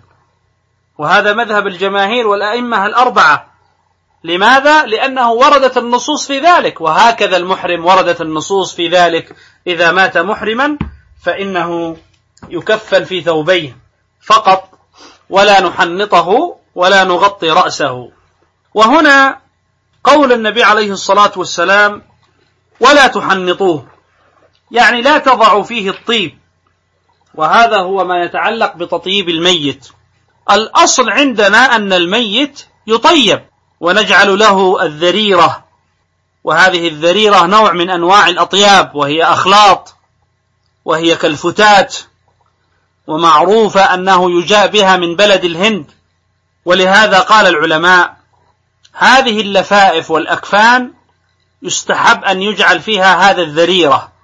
وهذا مذهب الجماهير والأئمة الأربعة. لماذا؟ لأنه وردت النصوص في ذلك، وهكذا المحرم وردت النصوص في ذلك، إذا مات محرما فإنه يكفن في ثوبيه فقط ولا نحنطه ولا نغطي رأسه. وهنا قول النبي عليه الصلاة والسلام ولا تحنطوه، يعني لا تضعوا فيه الطيب، وهذا هو ما يتعلق بتطيب الميت. الأصل عندنا أن الميت يطيب ونجعل له الذريرة، وهذه الذريرة نوع من أنواع الأطياب، وهي أخلاط وهي كالفتات، ومعروفة أنه يجاء بها من بلد الهند. ولهذا قال العلماء هذه اللفائف والأكفان يستحب أن يجعل فيها هذا الذريرة،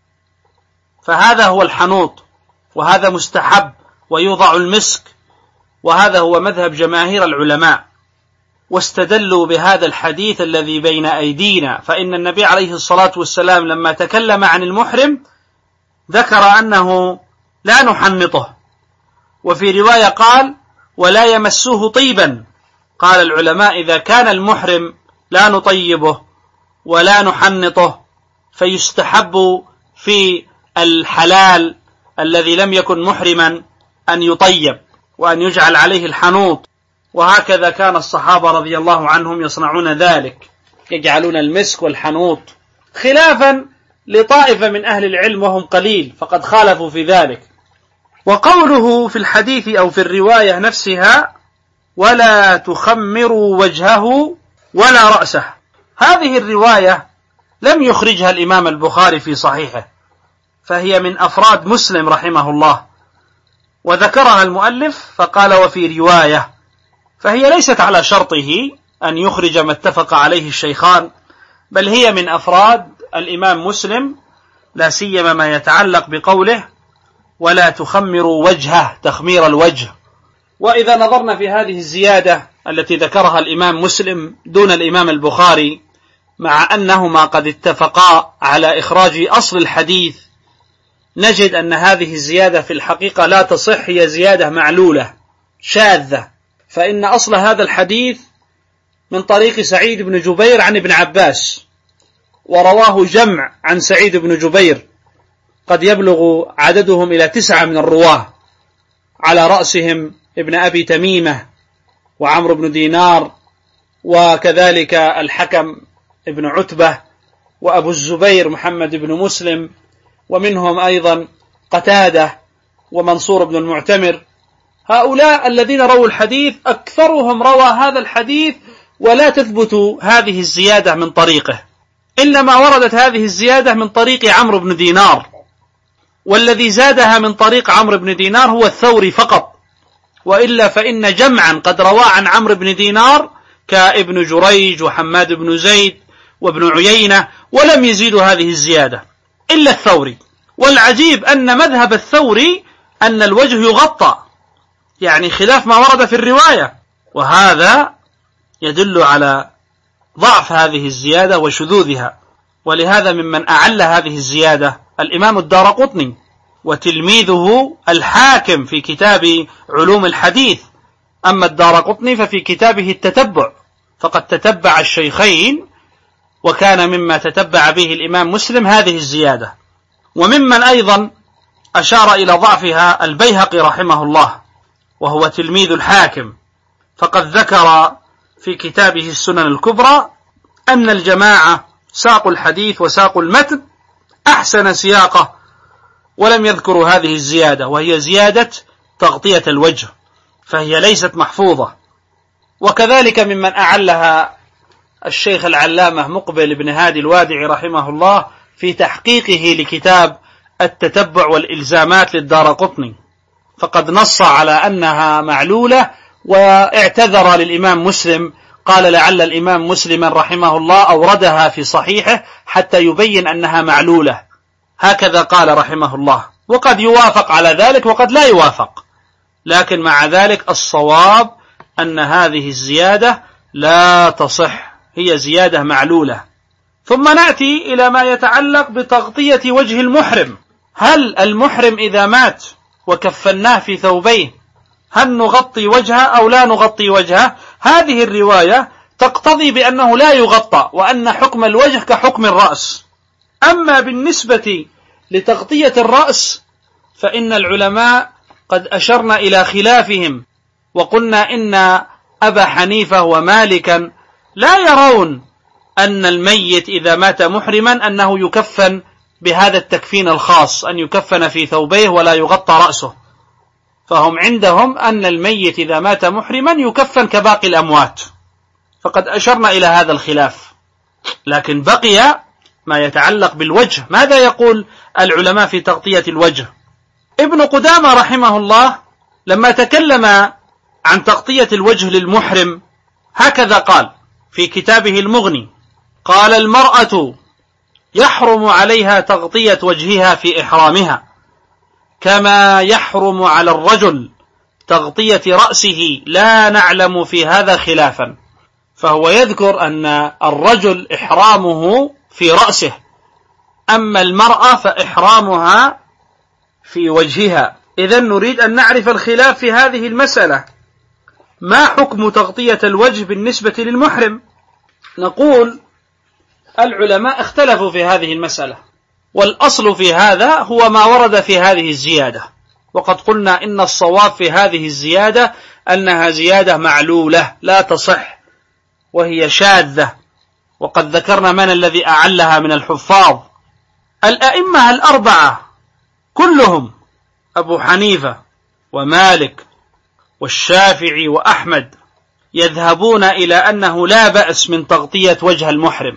فهذا هو الحنوط، وهذا مستحب، ويوضع المسك، وهذا هو مذهب جماهير العلماء. واستدلوا بهذا الحديث الذي بين أيدينا، فإن النبي عليه الصلاة والسلام لما تكلم عن المحرم ذكر أنه لا نحنطه، وفي رواية قال ولا يمسوه طيبا. قال العلماء إذا كان المحرم لا نطيبه ولا نحنطه فيستحب في الحلال الذي لم يكن محرما أن يطيب وأن يجعل عليه الحنوط، وهكذا كان الصحابة رضي الله عنهم يصنعون ذلك، يجعلون المسك والحنوط، خلافا لطائفة من أهل العلم وهم قليل، فقد خالفوا في ذلك. وقوله في الحديث أو في الرواية نفسها ولا تخمروا وجهه ولا رأسه، هذه الرواية لم يخرجها الإمام البخاري في صحيحه، فهي من أفراد مسلم رحمه الله، وذكرها المؤلف فقال وفي رواية، فهي ليست على شرطه أن يخرج ما اتفق عليه الشيخان، بل هي من أفراد الإمام مسلم، لا سيما ما يتعلق بقوله ولا تخمروا وجهه، تخمير الوجه. وإذا نظرنا في هذه الزيادة التي ذكرها الإمام مسلم دون الإمام البخاري، مع أنهما قد اتفقا على إخراج أصل الحديث، نجد أن هذه الزيادة في الحقيقة لا تصح، هي زيادة معلولة شاذة، فإن أصل هذا الحديث من طريق سعيد بن جبير عن ابن عباس، ورواه جمع عن سعيد بن جبير قد يبلغ عددهم إلى تسعة من الرواه، على رأسهم ابن أبي تميمة وعمرو بن دينار، وكذلك الحكم ابن عتبة وأبو الزبير محمد بن مسلم، ومنهم أيضا قتادة ومنصور بن المعتمر. هؤلاء الذين رووا الحديث أكثرهم روى هذا الحديث ولا تثبت هذه الزيادة من طريقه، إنما وردت هذه الزيادة من طريق عمرو بن دينار، والذي زادها من طريق عمرو بن دينار هو الثوري فقط، وإلا فإن جمعا قد روى عن عمرو بن دينار كابن جريج وحماد بن زيد وابن عيينة، ولم يزيدوا هذه الزيادة إلا الثوري. والعجيب أن مذهب الثوري أن الوجه يغطى، يعني خلاف ما ورد في الرواية، وهذا يدل على ضعف هذه الزيادة وشذوذها. ولهذا ممن أعل هذه الزيادة الإمام الدارقطني وتلميذه الحاكم في كتاب علوم الحديث. أما الدارقطني ففي كتابه التتبع فقد تتبع الشيخين، وكان مما تتبع به الإمام مسلم هذه الزيادة. وممن أيضا أشار إلى ضعفها البيهقي رحمه الله، وهو تلميذ الحاكم، فقد ذكر في كتابه السنن الكبرى أن الجماعة ساقوا الحديث وساقوا المتن أحسن سياقه، ولم يذكروا هذه الزيادة، وهي زيادة تغطية الوجه، فهي ليست محفوظة. وكذلك ممن أعلها الشيخ العلامة مقبل بن هادي الوادعي رحمه الله في تحقيقه لكتاب التتبع والإلزامات للدارقطني، فقد نص على أنها معلولة، واعتذر للإمام مسلم، قال لعل الإمام مسلم رحمه الله أوردها في صحيحه حتى يبين أنها معلولة، هكذا قال رحمه الله. وقد يوافق على ذلك وقد لا يوافق، لكن مع ذلك الصواب أن هذه الزيادة لا تصح، هي زيادة معلولة. ثم نأتي إلى ما يتعلق بتغطية وجه المحرم. هل المحرم إذا مات وكفناه في ثوبيه هل نغطي وجهه أو لا نغطي وجهه؟ هذه الرواية تقتضي بأنه لا يغطى، وأن حكم الوجه كحكم الرأس. أما بالنسبة لتغطية الرأس فإن العلماء قد أشرنا إلى خلافهم، وقلنا إن أبا حنيفة ومالكا لا يرون أن الميت إذا مات محرما أنه يكفن بهذا التكفين الخاص، أن يكفن في ثوبيه ولا يغطى رأسه، فهم عندهم أن الميت إذا مات محرما يكفن كباقي الأموات، فقد أشرنا إلى هذا الخلاف. لكن بقي ما يتعلق بالوجه، ماذا يقول العلماء في تغطية الوجه؟ ابن قدامة رحمه الله لما تكلم عن تغطية الوجه للمحرم هكذا قال في كتابه المغني، قال المرأة يحرم عليها تغطية وجهها في إحرامها، كما يحرم على الرجل تغطية رأسه، لا نعلم في هذا خلافا. فهو يذكر أن الرجل إحرامه في رأسه، أما المرأة فإحرامها في وجهها. إذن نريد أن نعرف الخلاف في هذه المسألة، ما حكم تغطية الوجه بالنسبة للمحرم؟ نقول العلماء اختلفوا في هذه المسألة، والأصل في هذا هو ما ورد في هذه الزيادة، وقد قلنا إن الصواب في هذه الزيادة أنها زيادة معلولة لا تصح وهي شاذة، وقد ذكرنا من الذي أعلها من الحفاظ، الأئمة الأربعة كلهم أبو حنيفة ومالك والشافعي وأحمد يذهبون إلى أنه لا بأس من تغطية وجه المحرم،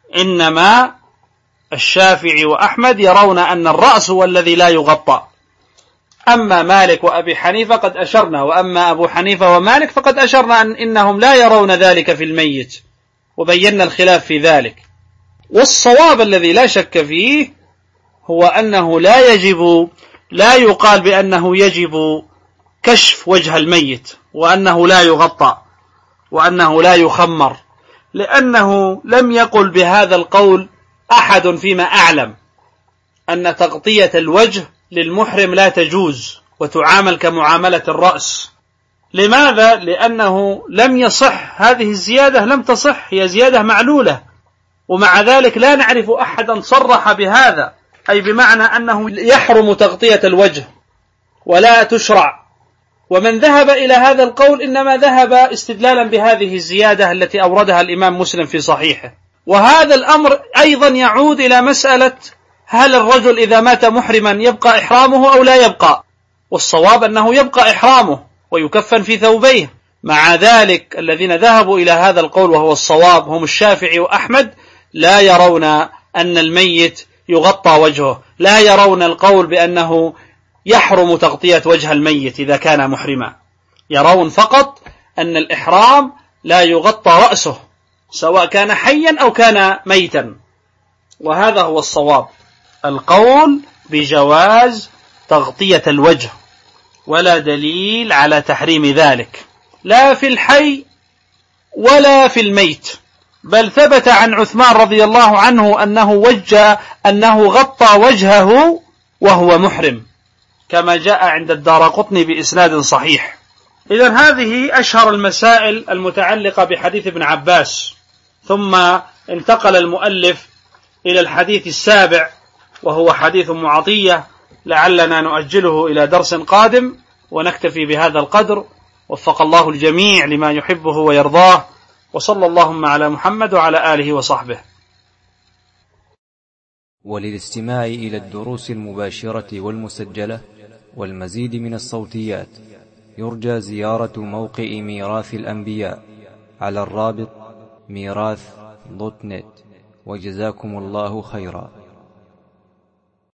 إنما الشافعي وأحمد يرون أن الرأس هو الذي لا يغطى. أما مالك وأبي حنيفة قد أشرنا، وأما أبو حنيفة ومالك فقد أشرنا أن إنهم لا يرون ذلك في الميت، وبينا الخلاف في ذلك. والصواب الذي لا شك فيه هو أنه لا يجب لا يقال بأنه يجب كشف وجه الميت، وأنه لا يغطى، وأنه لا يخمر، لأنه لم يقل بهذا القول أحد فيما أعلم أن تغطية الوجه للمحرم لا تجوز وتعامل كمعاملة الرأس. لماذا؟ لأنه لم يصح، هذه الزيادة لم تصح، هي زيادة معلولة، ومع ذلك لا نعرف أحدا صرح بهذا، أي بمعنى أنه يحرم تغطية الوجه ولا تشرع. ومن ذهب إلى هذا القول إنما ذهب استدلالا بهذه الزيادة التي أوردها الإمام مسلم في صحيحه. وهذا الأمر أيضا يعود إلى مسألة هل الرجل إذا مات محرما يبقى إحرامه أو لا يبقى؟ والصواب أنه يبقى إحرامه ويكفن في ثوبيه. مع ذلك الذين ذهبوا إلى هذا القول وهو الصواب هم الشافعي وأحمد، لا يرون أن الميت يغطى وجهه، لا يرون القول بأنه يحرم تغطية وجه الميت إذا كان محرما، يرون فقط أن الإحرام لا يغطى رأسه سواء كان حيا أو كان ميتا. وهذا هو الصواب، القول بجواز تغطية الوجه، ولا دليل على تحريم ذلك لا في الحي ولا في الميت. بل ثبت عن عثمان رضي الله عنه أنه وجه أنه غطى وجهه وهو محرم، كما جاء عند الدارقطني بإسناد صحيح. إذن هذه أشهر المسائل المتعلقة بحديث ابن عباس. ثم انتقل المؤلف إلى الحديث السابع وهو حديث معطية، لعلنا نؤجله إلى درس قادم ونكتفي بهذا القدر. وفق الله الجميع لما يحبه ويرضاه، وصلى اللهم على محمد وعلى آله وصحبه. وللاستماع إلى الدروس المباشرة والمسجلة والمزيد من الصوتيات يرجى زيارة موقع ميراث الأنبياء على الرابط ميراث دوت نت. وجزاكم الله خيرا.